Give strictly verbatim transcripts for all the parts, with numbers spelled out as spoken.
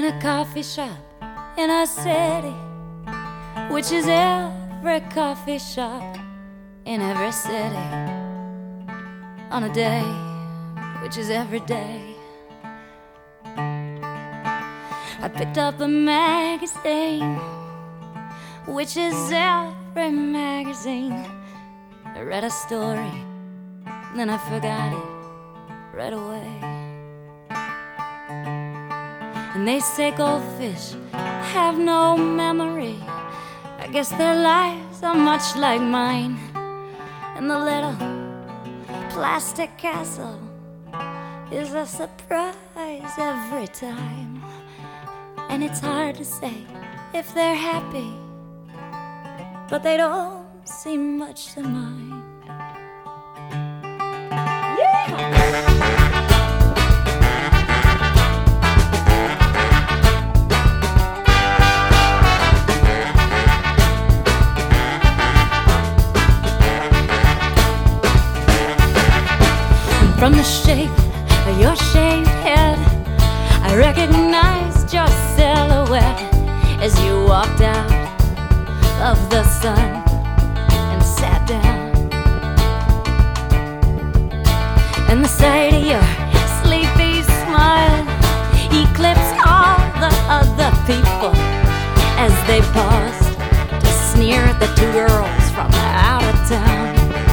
a coffee shop in a city, which is every coffee shop in every city, on a day which is every day. I picked up a magazine, which is every magazine. I read a story, then I forgot it right away. And they say goldfish have no memory. I guess their lives are much like mine. And the little plastic castle is a surprise every time. And it's hard to say if they're happy, but they don't seem much to mind. Yeah! From the shape of your shaved head, I recognized your silhouette as you walked out of the sun and sat down. And the sight of your sleepy smile eclipsed all the other people as they paused to sneer at the two girls from out of town.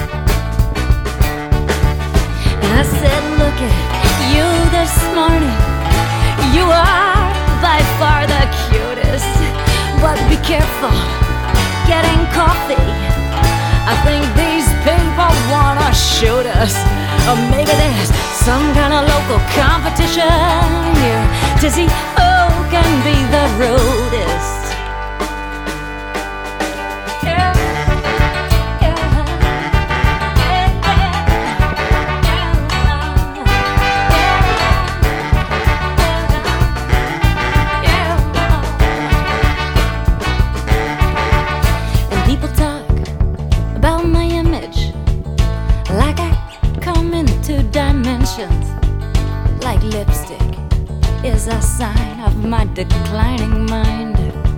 I said, look at you this morning. You are by far the cutest, but be careful getting coffee. I think these people wanna shoot us, or maybe there's some kind of local competition here to see who can be the rudest. Like lipstick is a sign of my declining mind.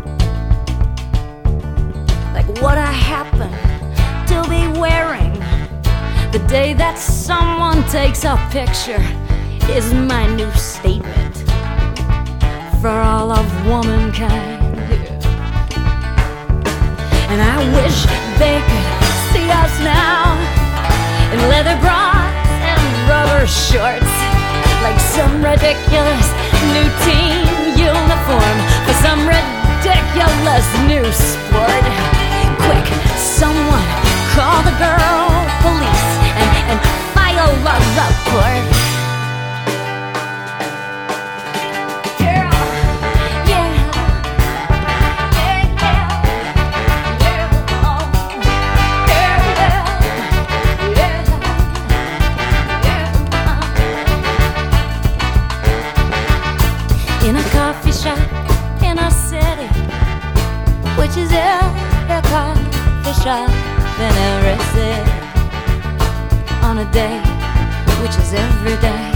Like what I happen to be wearing the day that someone takes a picture is my new statement for all of womankind. And I wish they could see us now in leather bras and rubber shorts, like some ridiculous new team uniform for some ridiculous new sport. Quick, someone call the girl police and, and file a report. In a coffee shop in a city, which is every coffee shop in every city, on a day which is every day.